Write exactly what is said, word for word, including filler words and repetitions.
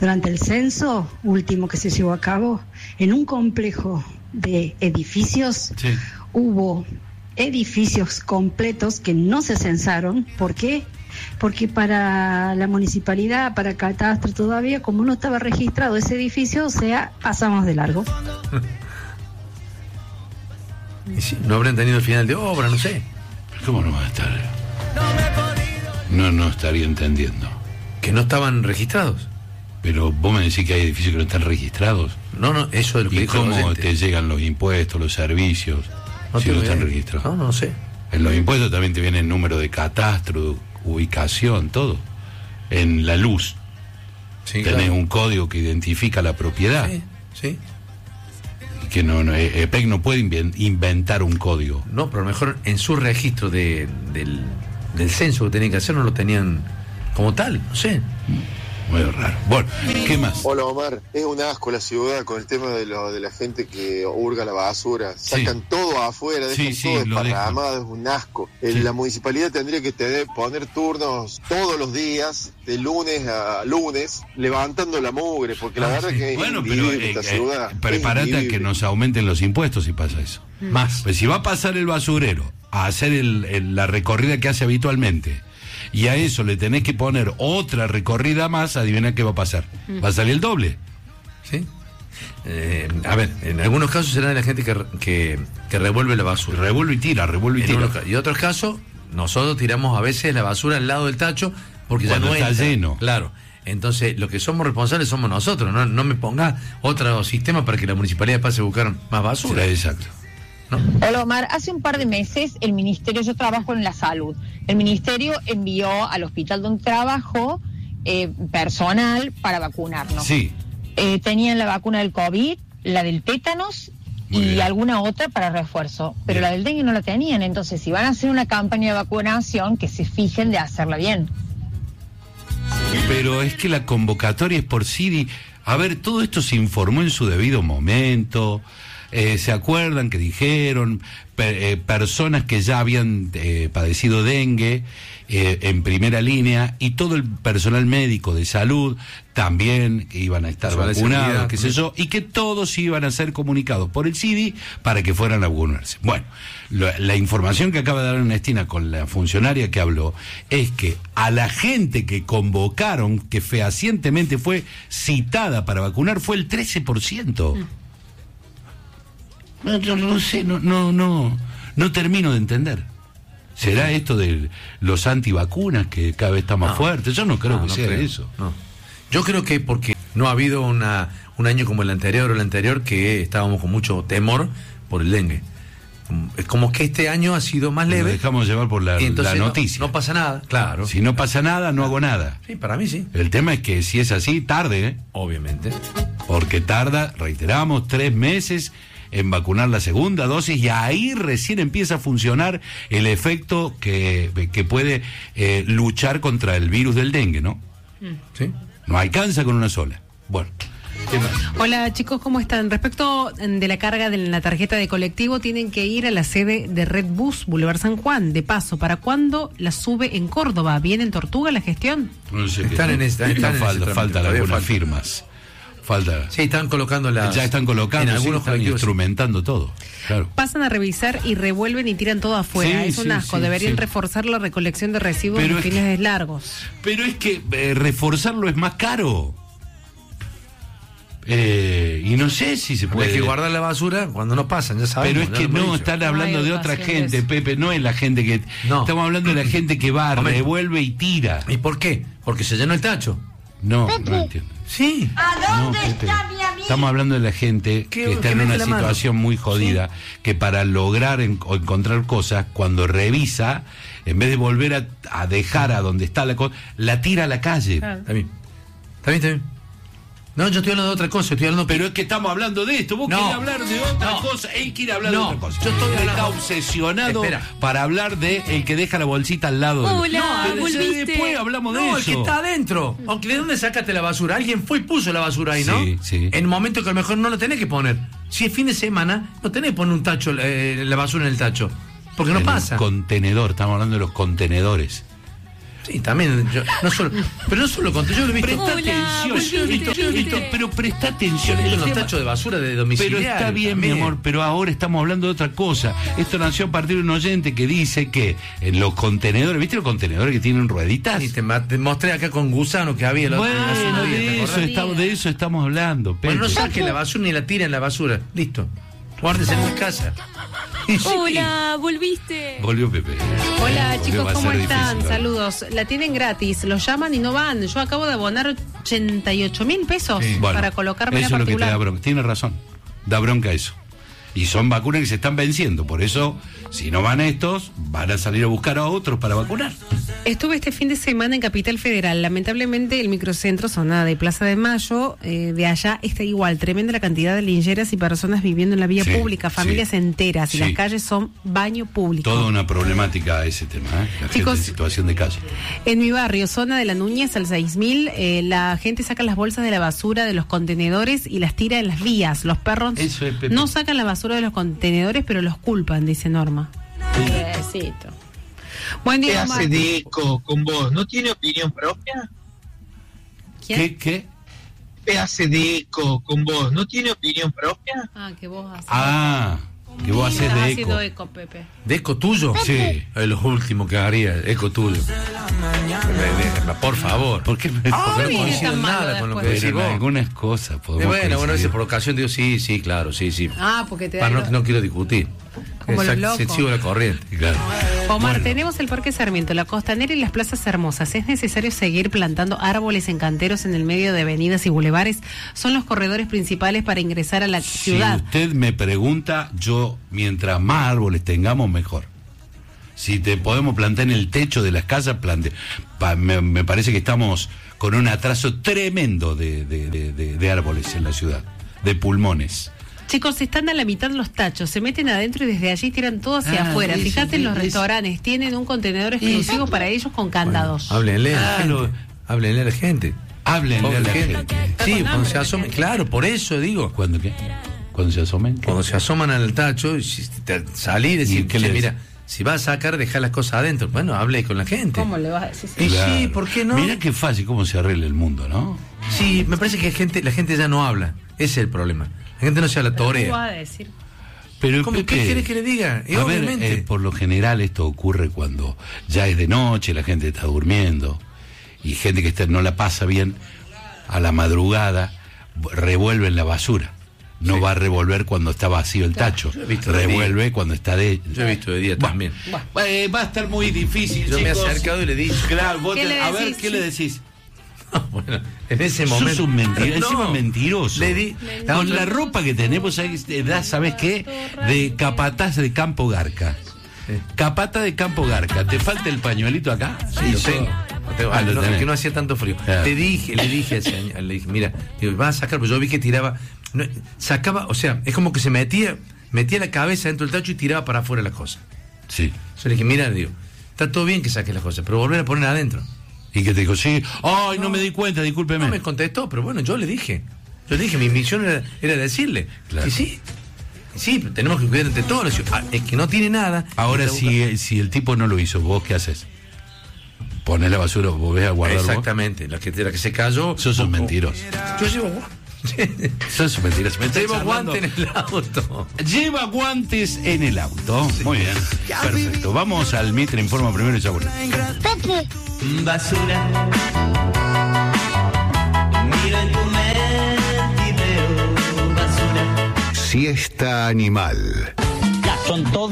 Durante el censo último que se llevó a cabo, en un complejo de edificios, sí. hubo edificios completos que no se censaron. ¿Por qué? Porque para la municipalidad, para catastro todavía, como no estaba registrado ese edificio, o sea, pasamos de largo. Y si no habrán tenido el final de obra, no sé. ¿Cómo no va a estar? No, no estaría entendiendo. Que no estaban registrados. Pero vos me decís que hay edificios que no están registrados. No, no, eso es lo que ¿Y dijo el cómo oyente. te llegan los impuestos, los servicios, no si no están registrados? No, no sé. En los impuestos también te viene el número de catastro, ubicación, todo. En la luz sí, tenés claro. un código que identifica la propiedad. Sí, sí. Y que no, no, E P E C no puede inventar un código. No, pero a lo mejor en su registro de, del, del censo que tenían que hacer no lo tenían como tal, no sé. Muy raro. Bueno, ¿qué más? Hola Omar, es un asco la ciudad con el tema de, lo, de la gente que hurga la basura. Sacan sí. todo afuera, dejan sí, sí, todo desparramado, es un asco. Sí. La municipalidad tendría que tener, poner turnos todos los días, de lunes a lunes, levantando la mugre, porque la ah, verdad sí. que es bueno, pero, eh, esta eh, ciudad. Prepárate a que nos aumenten los impuestos si pasa eso. Mm. Más. Pues si va a pasar el basurero a hacer el, el, la recorrida que hace habitualmente, y a eso le tenés que poner otra recorrida más, adivina qué va a pasar. Va a salir el doble. ¿Sí? Eh, a ver, en algunos casos será de la gente que, que, que revuelve la basura. Revuelve y tira, revuelve y en tira. Unos, y otros casos, nosotros tiramos a veces la basura al lado del tacho porque cuando ya no está entra. lleno. Claro. Entonces, los que somos responsables somos nosotros. No, no me pongas otro sistema para que la municipalidad pase a buscar más basura. Sí, exacto. ¿No? Hola Omar, hace un par de meses el ministerio, yo trabajo en la salud, el ministerio envió al hospital donde trabajo eh, personal para vacunarnos. Sí. Eh, tenían la vacuna del COVID, la del tétanos Muy y bien. alguna otra para refuerzo, pero bien. la del dengue no la tenían. Entonces, si van a hacer una campaña de vacunación, que se fijen de hacerla bien. Pero es que la convocatoria es por C I D I. A ver, todo esto se informó en su debido momento. Eh, ¿Se acuerdan que dijeron per, eh, personas que ya habían eh, padecido dengue eh, en primera línea y todo el personal médico de salud también que iban a estar vacunados, qué sé yo, y que todos iban a ser comunicados por el C I D I para que fueran a vacunarse? Bueno, lo, la información que acaba de dar Ernestina con la funcionaria que habló es que a la gente que convocaron, que fehacientemente fue citada para vacunar, fue el trece por ciento. Mm. No, yo no sé, no, no, no, no termino de entender. ¿Será esto de los antivacunas que cada vez está más no, fuerte? Yo no creo no, que no sea creo, eso. No. Yo creo que porque no ha habido una, un año como el anterior o el anterior que estábamos con mucho temor por el dengue. Es como que este año ha sido más leve. Nos dejamos llevar por la, la noticia. No, no pasa nada, claro. Si no pasa nada, no hago nada. Sí, para mí sí. El tema es que si es así, tarde, ¿eh? Obviamente. Porque tarda, reiteramos, tres meses en vacunar la segunda dosis y ahí recién empieza a funcionar el efecto que, que puede eh, luchar contra el virus del dengue, ¿no? Sí. No alcanza con una sola. Bueno. Hola chicos, ¿cómo están? Respecto de la carga de la tarjeta de colectivo, tienen que ir a la sede de Red Bus, Boulevard San Juan. De paso, ¿para cuándo la sube en Córdoba? ¿Viene en Tortuga la gestión? No sé. Están en esta. Están falta, en faltan algunas falta. firmas. Falta. Sí, están colocando las. Ya están colocando, en algunos sí, están instrumentando todo. Claro. Pasan a revisar y revuelven y tiran todo afuera. Sí, es un sí, asco. Sí, Deberían sí. reforzar la recolección de residuos en fines que, largos. Pero es que eh, reforzarlo es más caro. Eh, y no sé si se puede. Hay que guardar la basura cuando no pasan, ya sabemos. Pero es que no, están hablando no de otra gente, eso. Pepe, no es la gente que. No. Estamos hablando de la gente que va, Momento. revuelve y tira. ¿Y por qué? Porque se llenó el tacho. No, Pepe. no entiendo. Sí. ¿A dónde no, está mi amigo? Estamos hablando de la gente que está en una situación muy jodida, ¿sí? Que para lograr en, o encontrar cosas, cuando revisa, en vez de volver a, a dejar a donde está la cosa, la tira a la calle. Claro. Está bien. Está bien, está bien. No, yo estoy hablando de otra cosa, estoy hablando... Pero es que estamos hablando de esto, vos no, querés hablar de otra no, cosa, él quiere hablar no, de otra cosa. Yo estoy hablando... Está obsesionado Espera. para hablar de el que deja la bolsita al lado. Hola, del... volviste. Después hablamos de no, eso. No, el que está adentro. Aunque ¿de dónde sacaste la basura? Alguien fue y puso la basura ahí, ¿no? Sí, sí. En el momento que a lo mejor no lo tenés que poner. Si es fin de semana, no tenés que poner un tacho, eh, la basura en el tacho. Porque no en pasa. El contenedor, estamos hablando de los contenedores. Sí, también, yo, no solo, pero no solo contra, yo lo he visto. Presta atención, esto, esto, pero presta atención. Con los tachos de basura de domiciliario. Pero está bien, también. mi amor, pero ahora estamos hablando de otra cosa. Esto nació a partir de un oyente que dice que en los contenedores, ¿viste los contenedores que tienen rueditas? Y te, te mostré acá con gusano que había el otro bueno, día, de, eso estamos, de eso estamos hablando. Pepe. Bueno, no saquen la basura ni la tiren en la basura. Listo. Guárdese en mi casa. Sí. Hola, volviste. Volvió Pepe. Hola chicos, ¿cómo están? Difícil, saludos. La tienen gratis, los llaman y no van. Yo acabo de abonar ochenta y ocho mil pesos sí. para bueno, colocarme eso la particular. Es lo que te da bronca. Tiene razón. Da bronca eso. Y son vacunas que se están venciendo. Por eso, si no van estos, van a salir a buscar a otros para vacunar. Estuve este fin de semana en Capital Federal. Lamentablemente el microcentro, zona de Plaza de Mayo, eh, de allá está igual. Tremenda la cantidad de lincheras y personas viviendo en la vía sí, pública, familias sí, enteras. Y sí. las calles son baño público. Toda una problemática ese tema, ¿eh? La Chicos, gente en situación de calle. En mi barrio, zona de la Núñez, al seis mil, eh, la gente saca las bolsas de la basura de los contenedores y las tira en las vías. Los perros Eso es, no sacan la basura de los contenedores, pero los culpan, dice Norma. Pobrecito. Buen día, ¿Qué hace Omar. Deco con vos? ¿No tiene opinión propia? ¿Quién? ¿Qué? ¿Qué? ¿Qué hace Deco con vos? ¿No tiene opinión propia? Ah, que vos haces. Ah, que vos haces Estás de haciendo eco. eco, Pepe. ¿De eco tuyo? Sí. Es lo último que haría, eco tuyo. Por favor. ¿Por qué? Porque no viene coincido tan en malo nada con lo que después. decís Pero en vos. algunas cosas Eh, podemos bueno, bueno, a veces coincidir. por ocasión digo, sí, sí, claro, sí, sí. Ah, porque te da Para, no, lo- no quiero discutir. Como los Exacto, locos. sigo la corriente. Claro. Omar, Bueno. tenemos el Parque Sarmiento, la Costanera y las plazas hermosas. ¿Es necesario seguir plantando árboles en canteros en el medio de avenidas y bulevares? Son los corredores principales para ingresar a la Si ciudad. usted me pregunta, yo, mientras más árboles tengamos, mejor. Si te podemos plantar en el techo de las casas, plante. Pa- me, me parece que estamos con un atraso tremendo de, de- de- de- de árboles en la ciudad, de pulmones. Chicos, están a la mitad los tachos, se meten adentro y desde allí tiran todo hacia Ah, afuera. eso, Fíjate en los eso. restaurantes, tienen un contenedor exclusivo para ellos con candados. Háblenle a la Claro. gente. Háblenle a la gente. Háblenle a la Pobre gente. Sí, cuando se asomen. Claro, por eso digo. ¿Cuándo qué? ¿Cuándo se asomen? ¿Qué? Cuando se asoman al tacho, y si te- salí y decir, ¿Y qué che, le mira, decís? si vas a sacar, deja las cosas adentro. Bueno, hable con la gente. ¿Cómo le vas a decir? Y Claro. sí, ¿por qué no? Mirá qué fácil cómo se arregla el mundo, ¿no? Sí, me parece que la gente, la gente ya no habla. Ese es el problema. La gente no se la ¿Cómo torea. vas a decir? Pero ¿Cómo, Pepe, ¿Qué querés que le diga? Y a ver, obviamente. eh, por lo general esto ocurre cuando ya es de noche, la gente está durmiendo y gente que está, no la pasa bien, a la madrugada revuelven la basura. No Sí. va a revolver cuando está vacío el tacho. Yo he visto de Revuelve día. cuando está de... Yo he visto de día también. Eh, va a estar muy difícil, Yo me he chicos. acercado y le he dicho. Claro, vos ¿Qué te- le a ver, decís? ¿qué le decís? Bueno, en ese momento. Sos un mentiroso, No. encima mentiroso. Le di- Con la ropa que tenemos, ¿sabes, te da, ¿sabes qué? De capataz de Campo Garca. Sí. Capata de Campo Garca. ¿Te falta el pañuelito acá? Sí, lo tengo. Lo tengo. Ah, Ah, lo no, tenés. que no hacía tanto frío. Claro. Le dije, le dije al señor, le dije, mira, digo, vas a sacar, pues yo vi que tiraba, no, sacaba, o sea, es como que se metía, metía la cabeza dentro del tacho y tiraba para afuera las cosas. Sí. Yo le dije, mira, digo, está todo bien que saques las cosas, pero volver a poner adentro. Y que te dijo, sí, ay, no, me di cuenta, discúlpeme. No me contestó, pero bueno, yo le dije. Yo le dije, mi misión era, era decirle. Claro. Y sí, y sí, pero tenemos que cuidar entre todos. Ah, es que no tiene nada. Ahora, Está si, buscando- si el tipo no lo hizo, ¿vos qué haces? Ponés la basura, vos ves a guardar vos. Exactamente, la que, la que se cayó. Sos un mentiroso. Yo llevo guantes. Sos un mentiroso. Me estás Llevo charlando. guantes en el auto. Lleva guantes en el auto. Muy bien. Perfecto. Vamos al Mitre Informa primero y ya volvemos. Basura. Miro en tu mente y veo basura. Siesta animal. Ya son todos.